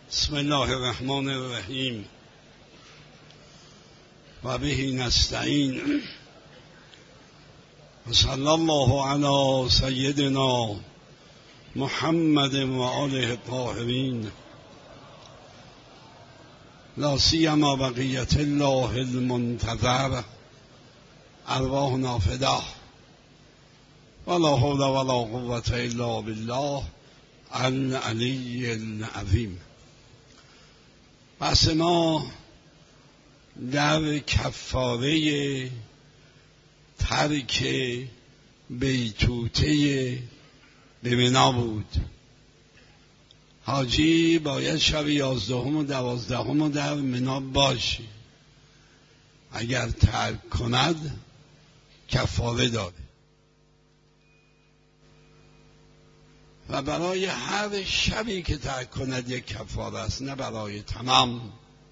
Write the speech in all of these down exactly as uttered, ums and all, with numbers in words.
بسم الله الرحمن الرحیم و به نستعین و صلی الله علی سیدنا محمد و آله الطاهرین لا سیما بقیت الله المنتظر ارواحنا فداه ولا حول ولا قوة الا بالله العلی العظیم. بحث ما در کفاره ترک بیتوته به منا بود. حاجی باید شب یازدهم و دوازدهم در منا باشه. اگر ترک کند کفاره داره و برای هر شبی که ترک کند یک کفاره است، نه برای تمام.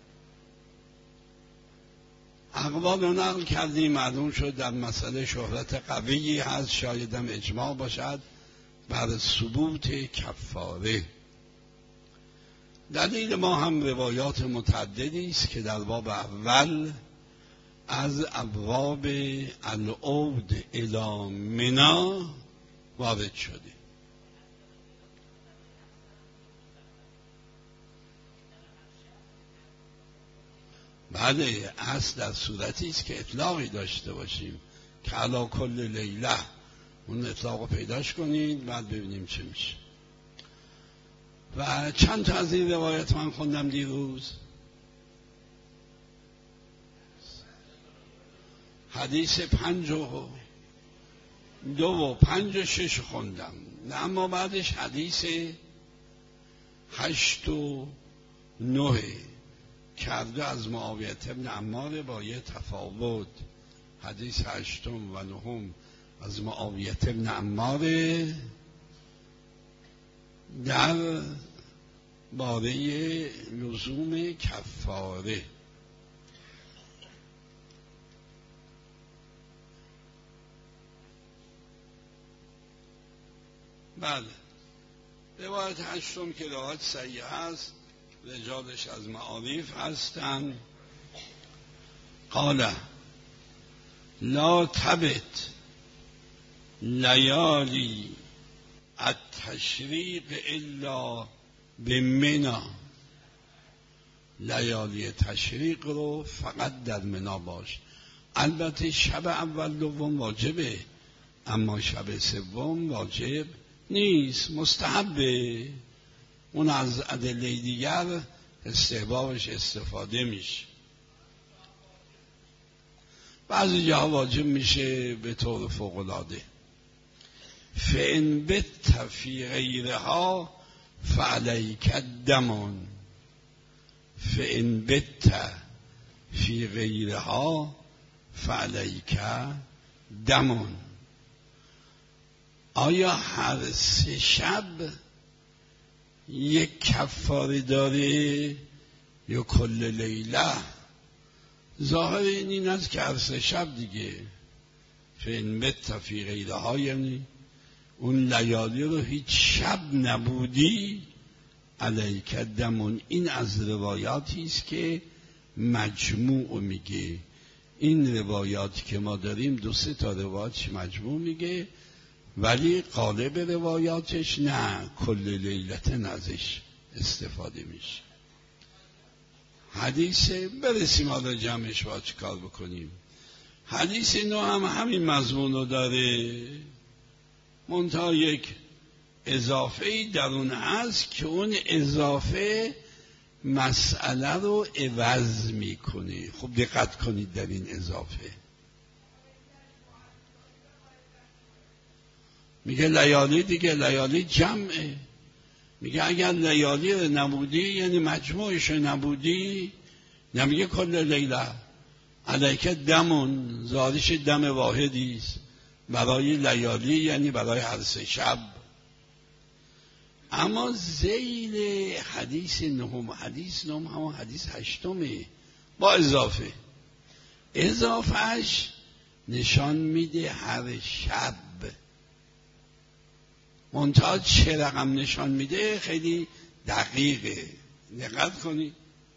اقوال رو نقل کردیم، معلوم شد در مسئله شهرت قویی هست، شایدم اجماع باشد بر ثبوت کفاره. دلیل ما هم روایات متعددی است که در باب اول از ابواب العود الی منی وارد شده. بله، اصل در صورتی است که اطلاقی داشته باشیم که علی کل لیله، اون اطلاق رو پیداش کنید بعد ببینیم چه میشه. و چند تا از این روایت من خوندم دیروز. حدیث پنج و دو و پنج و شش خوندم، اما بعدش حدیث هشت و نه کرده از معاویه بن عمار با یه تفاوت. حدیث هشتم و نهم از معاویه بن عمار در باره لزوم کفاره. بله، روایت هشتم که روایت صحیح هست، رجالش از معاریف هستند. قال لا تبت لیالی التشریق الا بمنا. لیالی تشریق رو فقط در منا باش. البته شب اول دوم واجبه، اما شب سوم واجب نیست، مستحبه. اون از ادله دیگر استحبابش استفاده میشه. بعضی جاها واجب میشه به طور فوق‌العاده. فإن بت فی غیرها فعلیک الدم. فإن بت فی غیرها فعلیک دم. آیا هر سه شب یک کفاره داره یا کل لیله؟ ظاهر این این است که هر سه شب دیگه. فإن بت فی غیرها یعنی اون لیالی رو هیچ شب نبودی علیک دم. این از روایاتی است که مجموع میگه. این روایاتی که ما داریم دو سه تا روایات مجموع میگه، ولی قالب روایاتش نه، کل لیلتن ازش استفاده میشه. حدیث برسیم حالا جمعش با چه کار بکنیم. حدیث نو هم همین مضمون رو داره، منتها یک اضافه ای در اون هست که اون اضافه مسئله رو عوض میکنه. خب دقت کنید در این اضافه. میگه لیالی دیگه، لیالی جمعه. میگه اگر لیالی رو نبودی یعنی مجموعش رو نبودی، نمیگه کل لیله. علیک دمون، زادش دم واحدی است برای لیالی، یعنی برای هر سه شب. اما ذیل حدیث نهم، حدیث نهم همون حدیث هشتمه با اضافه. اضافهش نشان میده هر شب. منتها چه رقم نشان میده خیلی دقیقه. دقت کنید.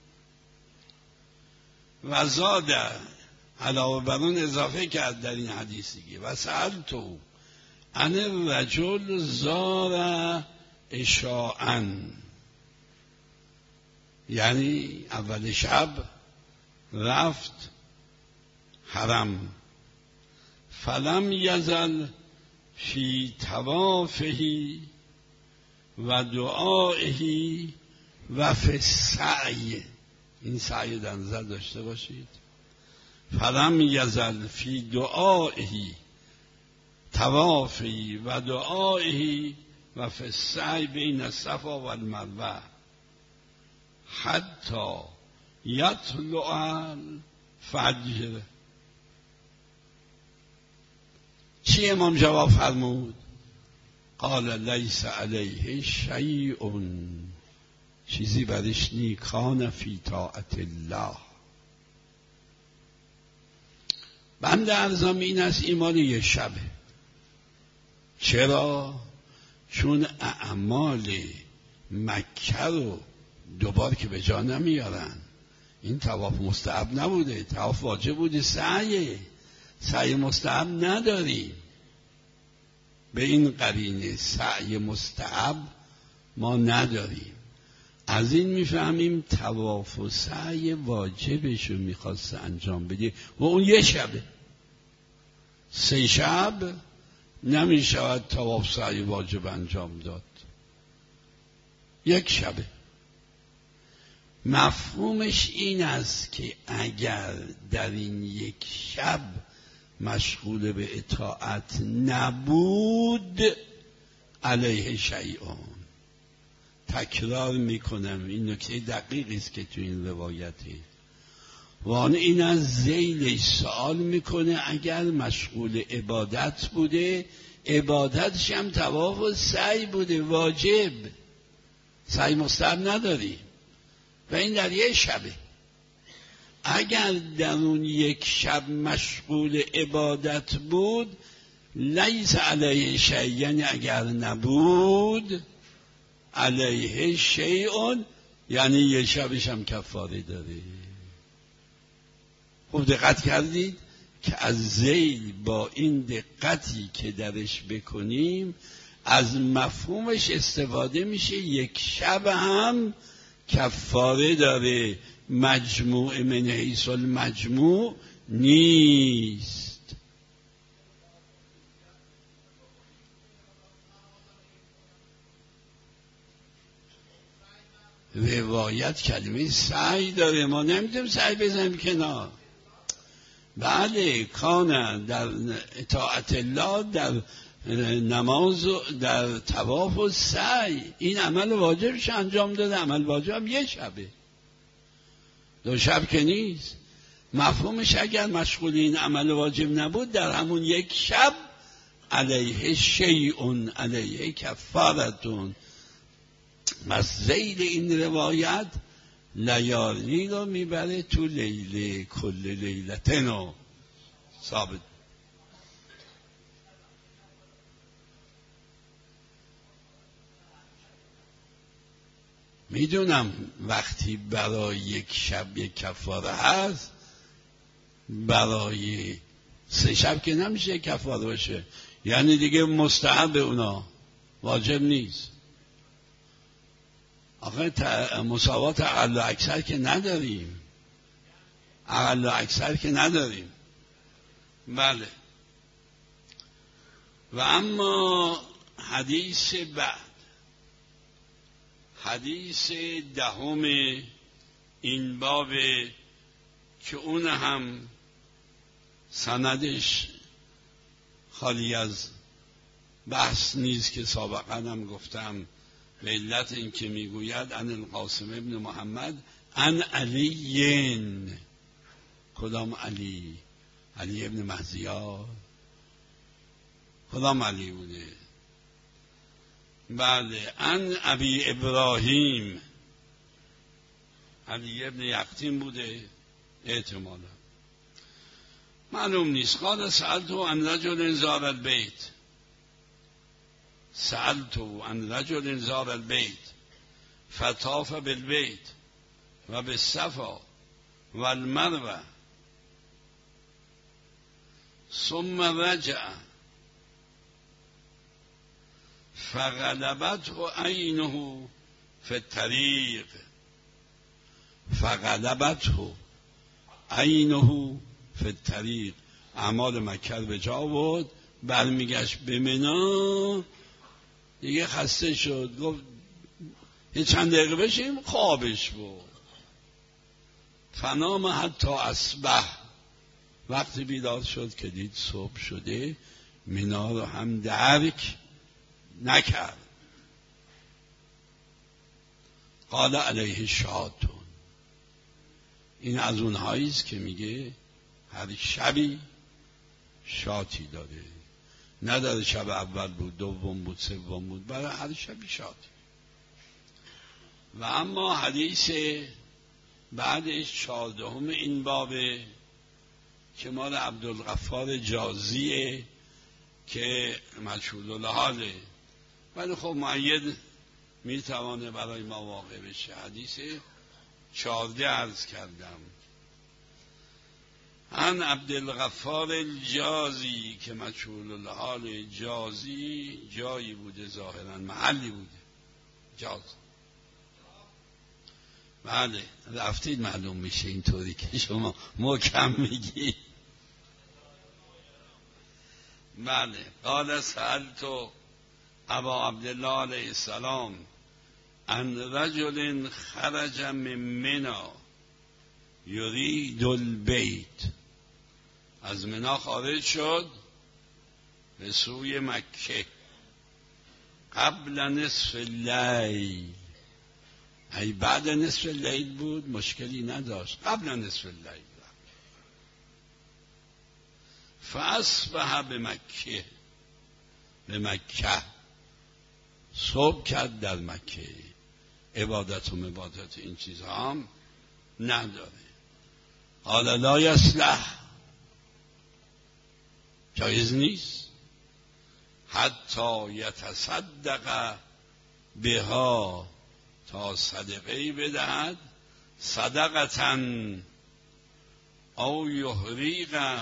و زاد علاوه بر اون اضافه کرد در این حدیث دیگه و سألتو ان الرجل زار اشاعا، یعنی اول شب رفت حرم، فلم یزل فی طوافه و دعائه و فی السعی. این سعی در نظر داشته باشید. فلم یزل فی دعائه طوافه و دعائه و فی السعی بین الصفا و المروه حتی یطلع الفجر. چی امام جواب فرمود؟ قال لیس علیه شیء، چیزی برش نی، کان فی طاعت الله. بند ارزم این است ایمان یک شبه. چرا؟ چون اعمال مکه رو دوبار که به جا نمیارن. این طواف مستحب نبوده، طواف واجب بوده. سعی سعی مستحب نداری. به این قرینه سعی مستحب ما نداریم. از این میفهمیم طواف و سعی واجبش رو میخواست انجام بده و اون یه شبه. سه شب نمیشود طواف سعی واجب انجام داد، یک شبه. مفهومش این است که اگر در این یک شب مشغول به اطاعت نبود علیه شیئون. تکرار میکنم، این نکته دقیقی است که تو این روایته. وان این از ذیلش سوال میکنه اگر مشغول عبادت بوده، عبادتش هم طواف و سعی بوده، واجب، سعی مستحب نداری و این در یک شبه. اگر در اون یک شب مشغول عبادت بود لیس علیه شیء، یعنی اگر نبود علیه شیء، یعنی یک شبش هم کفاره داره. خوب دقت کردید که از ذیل با این دقتی که درش بکنیم از مفهومش استفاده میشه یک شب هم کفاره داره، مجموع من حیث المجموع نیست. روایت کلمه سعی داره، ما نمیتونیم سعی بزنیم کنار. بله، کان در اطاعت الله، در نماز و در طواف و سعی، این عمل واجبش انجام داده. عمل واجب هم یه شبه، دو شب که نیست. مفهومش اگر مشغول این عمل واجب نبود در همون یک شب علیه شیئون، علیه کفارتون. مزید این روایت لیالی رو میبره تو لیله، کل لیلتنو ثابت. میدونم وقتی برای یک شب یک کفاره هست، برای سه شب که نمیشه کفاره باشه، یعنی دیگه مستحب اونا، واجب نیست. آخه مساوات اقل و اکثر که نداریم، اقل و اکثر که نداریم. بله. و اما حدیث بعد، حدیث دهم این باب که اون هم سندش خالی از بحث نیست که سابقا هم گفتم، به علت این که میگوید ان القاسم ابن محمد ان علیین. کدام علی؟ علی ابن مهدیار؟ کدام علی بوده؟ بله، ان ابی ابراهیم، علی ابن یقطین بوده احتمالا، معلوم نیست. قال سألتو عن رجل زار البیت، سألتو عن رجل زار البیت، فطاف بالبیت و بالصفا و المروه ثم رجع فغلبته عینه فی الطریق فغلبته عینه فی الطریق اعمال مکه رو به جا آورد، برمیگشت به منی، دیگه خسته شد، گفت یه چند دقیقه بشیم، خوابش بود. فنام حتی اصبح، وقتی بیدار شد که دید صبح شده، منی رو هم درک نکرد. قال علیه شاتون، این از اونهایی است که میگه هر شبی شاتی داره، نداره شب اول بود، دوم بود، سوم بود، برای هر شبی شاتی. و اما حدیث بعدش چهاردهم این بابه که مال عبدالغفار جازیه که مجهول الحاله، ولی خب مؤید میتوانه برای ما واقع بشه. حدیث چهارده عرض کردم. عن عبدالغفار الجازی که مجهول الحال، جازی جایی بوده، ظاهرا محلی بوده جاز. بله رفتید معلوم میشه اینطوری که شما محکم میگی. بله. قال سألت ابا عبدالله علیه السلام عن رجل خرج من منی یرید البیت، از منی خارج شد به سوی مکه قبل نصف اللیل، ای بعد نصف اللیل بود مشکلی نداشت، قبل نصف اللیل. فاصبح به مکه، به مکه صبح کرد در مکه. عبادت و عبادت این چیزها هم نداره. قال لا یصلح، جایز نیست، حتی یتصدق بها، تا صدقه‌ای بدهد، صدقتن او یحریق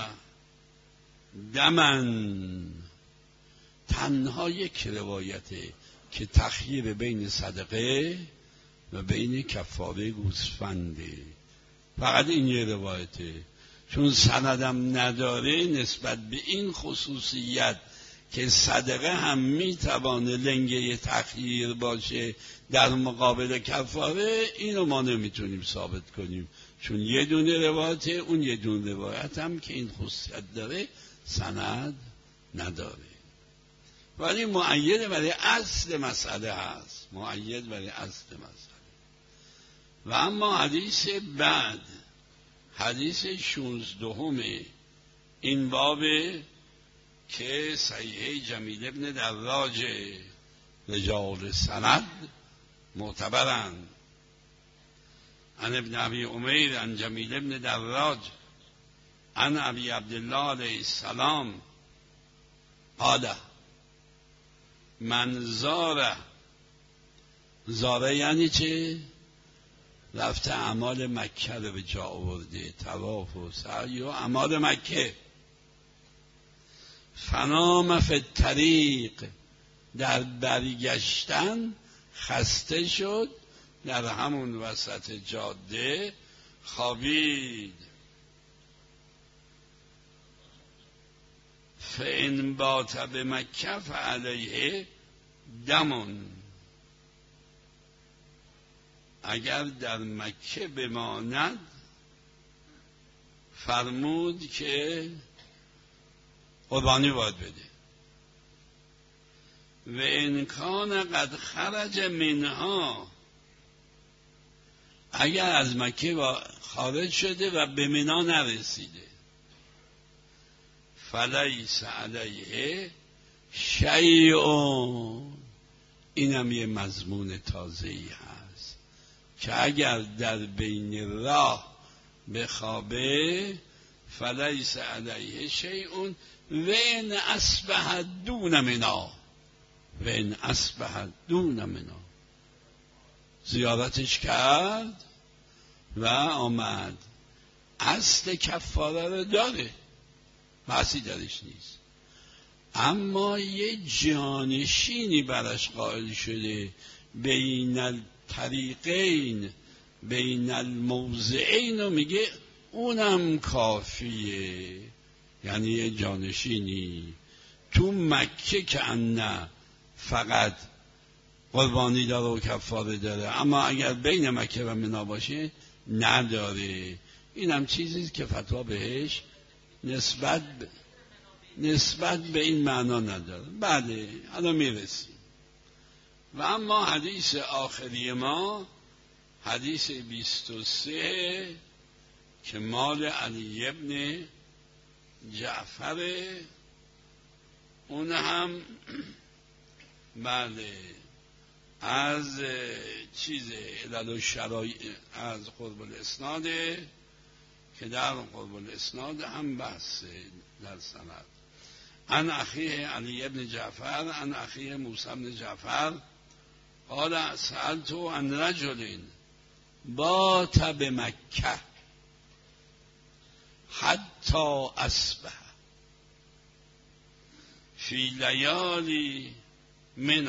دمن. تنها یک روایته که تخییر بین صدقه و بین کفاره گوسفنده، فقط این یه روایته، چون سندم نداره نسبت به این خصوصیت که صدقه هم میتوانه لنگه تخییر باشه در مقابل کفاره، اینو ما نمیتونیم ثابت کنیم، چون یه دونه روایته، اون یه دونه روایت هم که این خصوصیت داره سند نداره، ولی مؤید برای اصل مسئله هست، مؤید برای اصل مسئله. و اما حدیث بعد، حدیث شانزدهم این بابه که صحیح جمیل ابن دراج، رجال سند معتبرند، عن ابن ابی امیر عن جمیل ابن دراج عن ابی عبدالله علیه السلام قال من زاره، زاره یعنی چه؟ رفته اعمال مکه رو به جا آورده، طواف و سعی و اعمال مکه. فنام فی الطریق، در برگشتن خسته شد، در همون وسط جاده خوابید. فإن بات بمکه فعلیه دمون، اگر در مکه بماند فرمود که قربانی باید بده. و ان کان قد خرج منها، اگر از مکه خارج شده و به منی نرسیده، فلیس علیه شیء، اینم یه مضمون تازه‌ای هست که اگر در بین راه بخوابه فلیس علیه شیء و ان اصبح دون منی، و ان اصبح دون منی. زیارتش کرد و آمد. اصل کفاره رو داره، بحثی درش نیست، اما یه جانشینی برش قائل شده بین الطریقین بین الموضعین و میگه اونم کافیه. یعنی یه جانشینی تو مکه که نه فقط قربانی داره و کفاره داره، اما اگر بین مکه و منی باشه نداره. اینم چیزی که فتوا بهش نسبت ب... نسبت به این معنا نداره. بله الان میرسیم. و اما حدیث آخری ما حدیث بیست و سه که مال علی ابن جعفر، اون هم بله از چیز علل و شرایع از قرب الاسناده که در قرب الاسناد هم بحث در سند. عن اخیه علی ابن جعفر عن اخیه موسی ابن جعفر قال سألت عن رجل بات بمکه حتی اصبح فی لیالی منی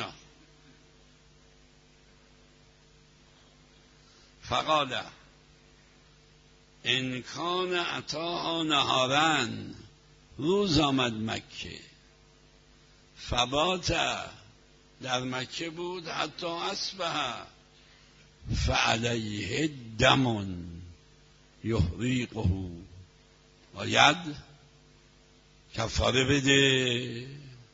فقال ان کان اتاها نهارا، روز آمد مکه فبات در مکه بود حتی اصبح فعلیه دم یحریقه، باید کفاره بده.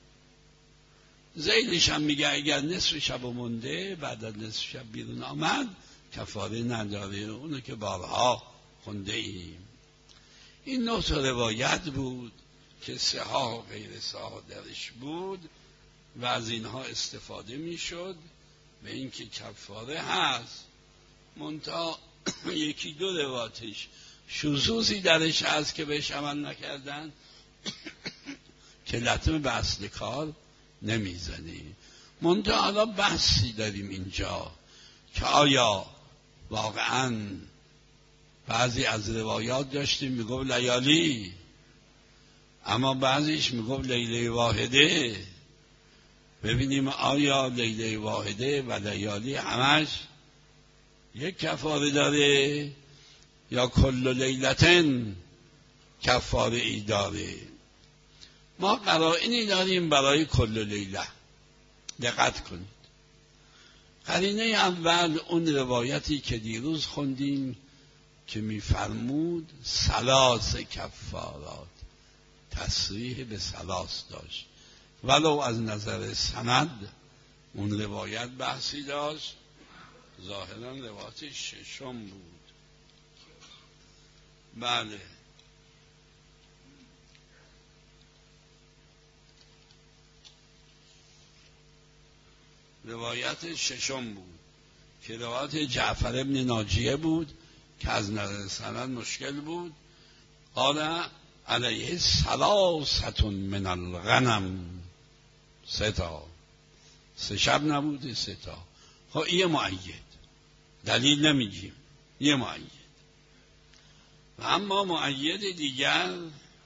زیدش هم میگه اگر نصف شب مونده بعد از نصف شب بیرون آمد کفاره نداره، اونو که بارها خونده ایم. این نه تا روایت بود که صحاح و غیر صحاح درش بود و از اینها استفاده میشد به اینکه کفاره هست. منتها یکی دو روایتش شذوذی درش هست که بهش عمل نکردن که لطمه به اصل کار نمیزنی. منتها حالا بحثی داریم اینجا که آیا واقعا بعضی از روایات داشتیم میگفت لیالی، اما بعضیش میگفت لیله واحده. ببینیم آیا لیله واحده و لیالی همش یک کفاره داره یا کل لیلتن کفاره ای داره. ما قرائنی داریم برای کل لیله. دقت کنید. قرینه اول اون روایتی که دیروز خوندیم که میفرمود ثلاث کفارات، تصریح به ثلاث داشت، ولو از نظر سند اون روایت بحثی داشت، ظاهرا روایت ششم بود. بله روایت ششم بود که روایت جعفر ابن ناجیه بود که از نظر سند مشکل بود. قال علیه ثلاثة من الغنم، سه تا، سه شب نبوده سه تا. خب یه معید، دلیل نمیگیم، یه معید. و اما معید دیگر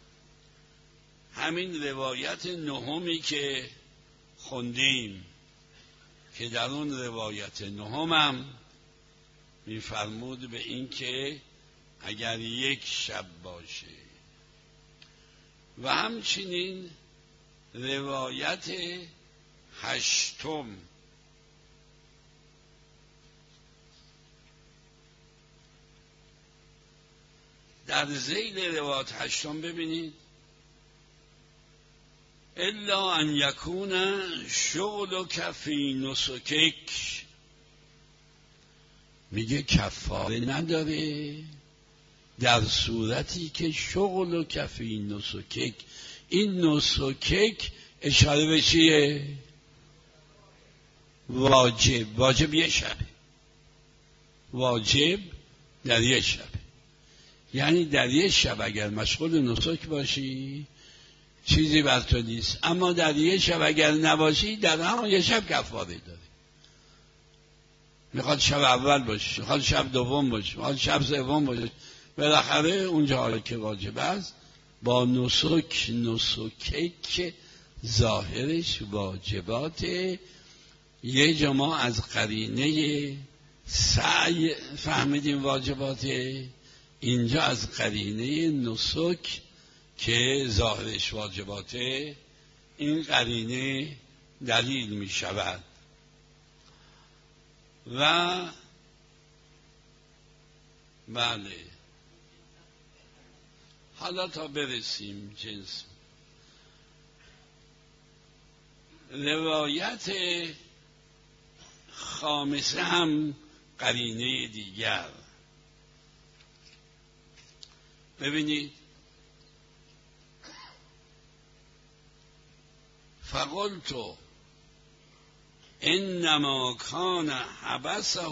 همین روایت نهمی که خوندیم که در اون روایت نهمم میفرمود به این که اگر یک شب باشه، و همچنین روایت هشتم در ذیل روایت هشتم ببینید الا ان یکون شغلک فی نسکک، میگه کفاره نداره در صورتی که شغلک فی نسکک. این نسکک اشاره به چیه؟ واجب. واجب یه شبه، واجب در یه شبه. یعنی در یه شب اگر مشغول نسک باشی چیزی بر تو نیست، اما در یه شب اگر نباشی در همون یه شب کفاره داری. میخواد شب اول باشه، میخواد شب دوم باشه، میخواد شب سوم باشه، بالاخره اونجا که واجب است با نسک نسکه ظاهرش واجبات. یه جا ما از قرینه سعی فهمیدیم واجباته، اینجا از قرینه نسک که ظاهرش واجباته این قرینه دلیل می شود. و بله حالا تا برسیم جنس روایت خامسه هم قرینه دیگر. ببینید فقلت انما کان حبسه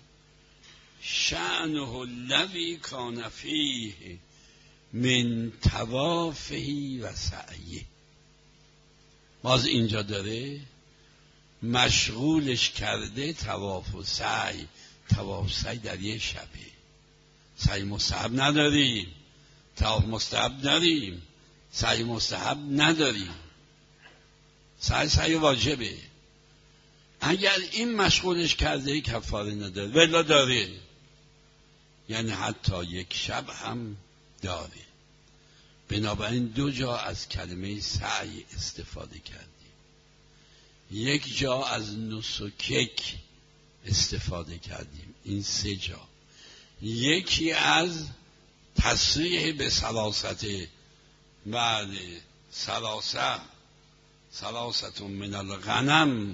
شأنه الذی کان فیه من طوافه و سعیه. باز اینجا داره مشغولش کرده طواف و سعی. طواف و سعی در یه شبه، سعی مستحب نداریم، طواف مستحب داریم، سعی مستحب نداریم، سعی سعی واجبه. اگر این مشغولش کرده کفاره نداره، ولی داره، یعنی حتی یک شب هم داره. بنابراین دو جا از کلمه سعی استفاده کردیم، یک جا از نسکک استفاده کردیم، این سه جا. یکی از تصریح به سلاسته، بله سلاسه سلاست من الغنم.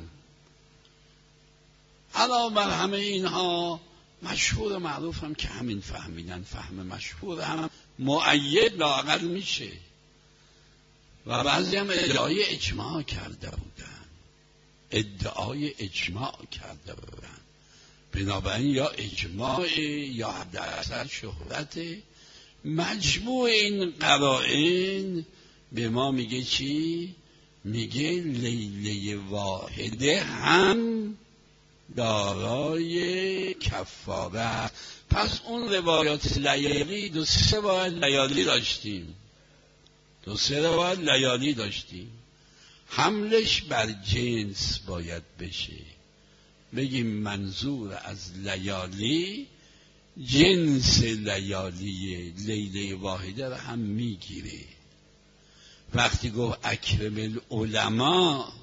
علاوه بر همه اینها مشهور و معروف هم که همین فهمیدن، فهم مشهور هم مؤید لااقل میشه. و بعضی هم ادعای اجماع کرده بودن، ادعای اجماع کرده بودن. بنابراین یا اجماع یا حداقل شهرت. مجموع این قرائن به ما میگه چی؟ میگه لیله واحده هم دارای کفاره. پس اون روایات لیالی دو سه باید لیالی داشتیم، دو سه روایت لیالی داشتیم. حملش بر جنس باید بشه، بگیم منظور از لیالی جنس لیالی لیله واحده رو هم میگیره. وقتی گفت اکرم العلماء،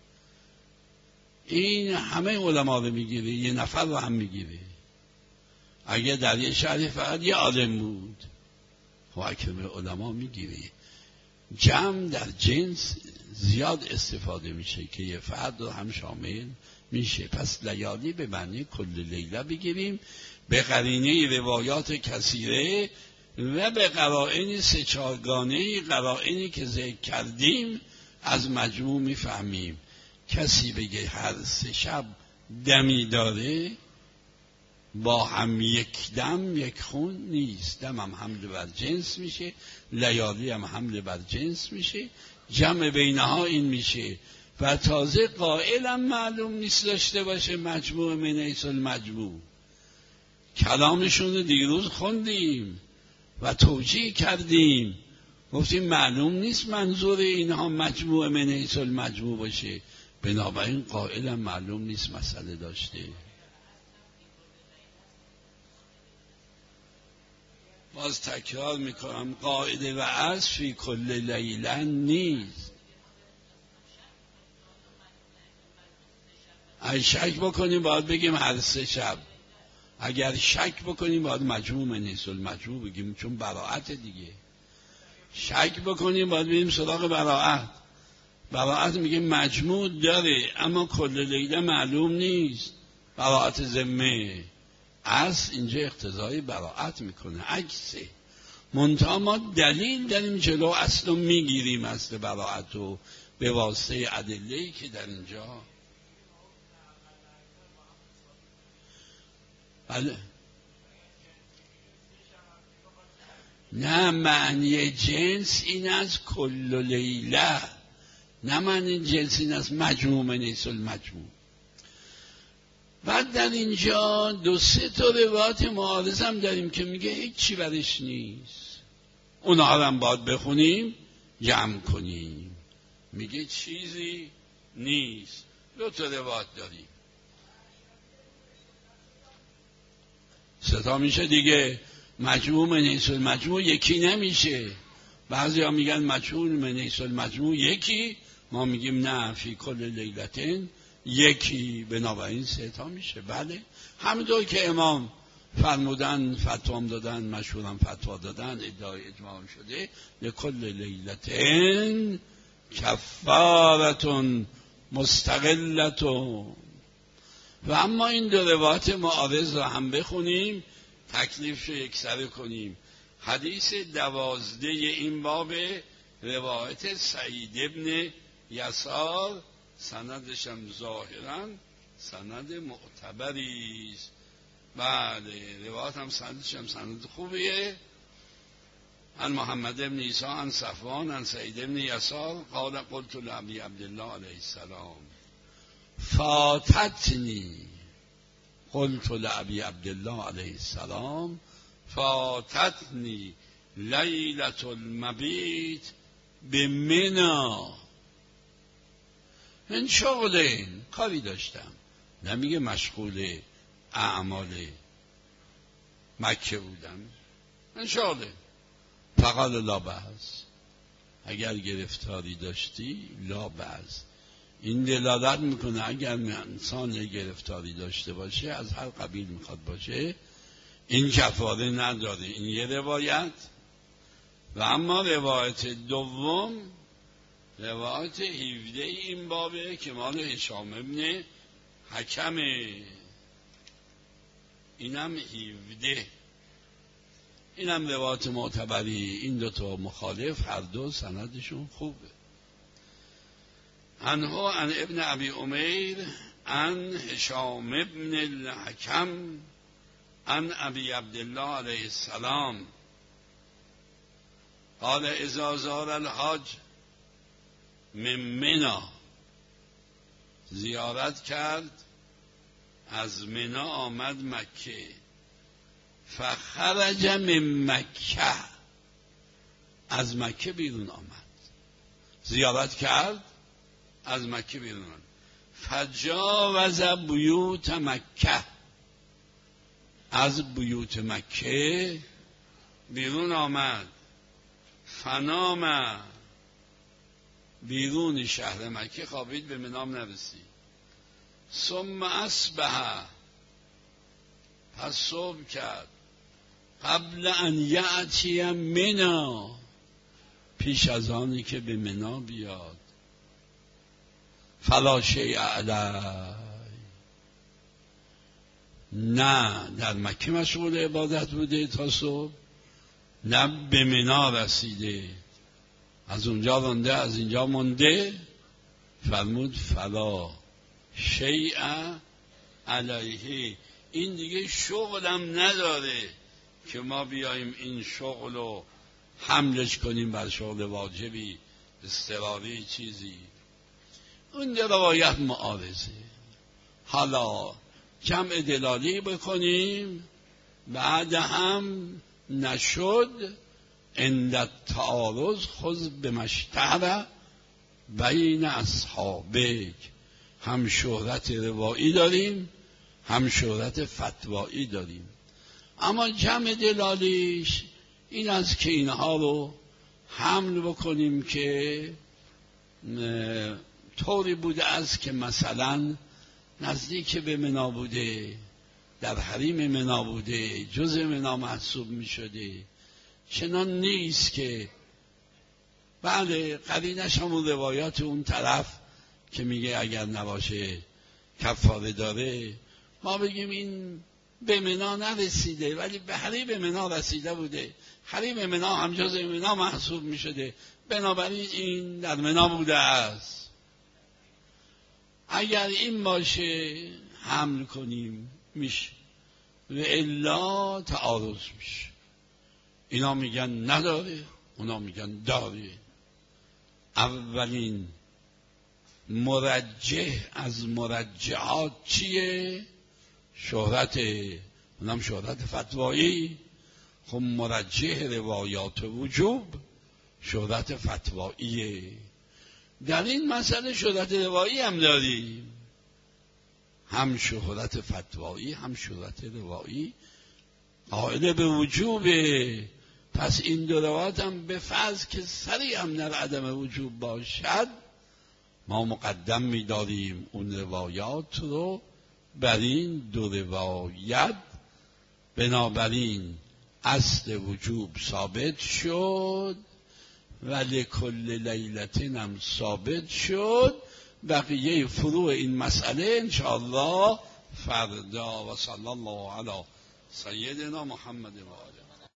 این همه علما رو میگیره، یه نفر رو هم میگیره. اگه در یه شهری فقط یه عالم بود، خب اکرم العلماء میگیره. جمع در جنس زیاد استفاده میشه که یه فرد رو هم شامل میشه. پس لیالی به معنی کل لیله بگیریم، به قرینه روایات کثیره و به قرائن سه چارگانه قرائنی که ذکر کردیم از مجموع میفهمیم. کسی بگه هر سه شب دمی داره، با هم یک دم یک خون نیست. دم هم حمل بر جنس میشه، لیالی هم حمل بر جنس میشه، جمع بینها این میشه. و تازه قائلم معلوم نیست داشته باشه مجموع من حیث المجموع. کلامشون رو دیروز خوندیم و توجیه کردیم، گفتیم معلوم نیست منظور اینها مجموع من حیث المجموع باشه. بنابراین قائلم معلوم نیست مسئله داشته. باز تکرار میکنم قاعده و اصل فی کل لیله نیست. اگه شک بکنیم باید بگیم هر سه شب، اگر شک بکنیم باید مجموع من حیث المجموع بگیم، چون براعت دیگه. شک بکنیم باید بریم سراغ براعت. براعت میگه مجموع داره اما کل لیله معلوم نیست، براعت ذمه. اصل اینجا اقتضای براعت میکنه، عکسه. منتها ما دلیل داریم جلو اصل رو میگیریم، اصل براعت رو به واسطه ادله‌ای که در اینجا. بله نه، معنی جنس این از کل لیله، نه معنی جنس این از مجموع من حیث المجموع. بعد در اینجا دو سه تا روایت معارض هم داریم که میگه هیچی برش نیست، اونها هم باید بخونیم جمع کنیم. میگه چیزی نیست. دو تا روایت داریم، ستا میشه دیگه. مجموع منیس المجموع یکی نمیشه. بعضی ها میگن مجموع منیس المجموع یکی، ما میگیم نه، فی کل لیلتین یکی، بنابراین ستا میشه. بله همونطور که امام فرمودن، فتوام دادن، مشهورم فتوا دادن، ادعای اجماع شده، لکل لیلتین کفارتون مستقلتون. و اما این دو روایت معارض را هم بخونیم، تکلیفش رو یکسره کنیم. حدیث دوازده این باب روایت سعید ابن یسار، سندش هم ظاهرا سند معتبری است. بله روایت هم سندش هم سند خوبیه. عن محمد ابن عیسی عن صفوان عن سعید ابن یسار قال قلت لابی عبدالله علیه السلام فاتتنی قلت لابی عبدالله علیه السلام فاتتنی لیلة المبیت بمنی. من شغل کاری داشتم، نمیگه مشغول اعمال مکه بودم، من شغل. فقال لا بأس، اگر گرفتاری داشتی لا بأس. این دلالت میکنه اگر انسان گرفتاری داشته باشه، از هر قبیل میخواد باشه، این کفاره نداره. این یه روایت. و اما روایت دوم روایت هفده این بابه که مال هشام ابن حکمه، اینم هفده، اینم روایت معتبری. این دوتا مخالف، هر دو سندشون خوبه. عنه عن ابن ابی امیر عن هشام ابن الحکم عن ابی عبدالله علیه السلام قال اذا زار الحاج من منی، زیارت کرد از منی آمد مکه، فخرج من مکه، از مکه بیرون آمد، زیارت کرد از مکه بیرون آمد، فجاوز بیوت مکه، از بیوت مکه بیرون آمد، فنام، بیرون شهر مکه خوابید، به منام نرسید. ثم اصبح، پس صبح کرد، قبل ان یأتی منی، پیش از آنی که به منی بیاد. فلا شیء علیه، نه در مکه مشغول عبادت بوده تا صبح، نه به منی رسیده، از اونجا رانده از اینجا مونده. فرمود فلا شیء علیه، این دیگه شغلم نداره که ما بیاییم این شغل رو حملش کنیم بر شغل واجبی، اضطراری چیزی. اون روایت معارضه. حالا جمع دلالی بکنیم، بعد هم نشد عند التعارض خذ بمشتهر بین اصحابک. هم شهرت روایی داریم، هم شهرت فتوایی داریم. اما جمع دلالیش این است که اینها رو حمل بکنیم که طوری بوده است که مثلا نزدیک به منی بوده، در حریم منی بوده، جز منی محسوب می شده. چنان نیست که بله قرینش همون روایات اون طرف که میگه اگر نباشه کفاره داره، ما بگیم این به منی نرسیده ولی به حریم منی رسیده بوده، حریم منی هم جز منی محسوب می شده، بنابراین این در منی بوده است. اگر این باشه حمل کنیم میشه، و الا تعارض میشه. اینا میگن نداره، اونا میگن داره. اولین مرجح از مرجحات چیه؟ شهرت اونم شهرت فتوایی، خب مرجح روایات وجوب شهرت فتواییه. در این مسئله شهرت روایی هم داریم، هم شهرت فتوایی هم شهرت روایی قائل به وجوبه. پس این دو روایت هم به فرض که سری هم در عدم وجوب باشد، ما مقدم می‌داریم اون روایات رو بر این دو روایت. بنابراین اصل وجوب ثابت شد و لکل لیلتین هم ثابت شد. بقیه فروع این مسئله انشاءالله فردا. و صلی الله علی سیدنا محمد و آله.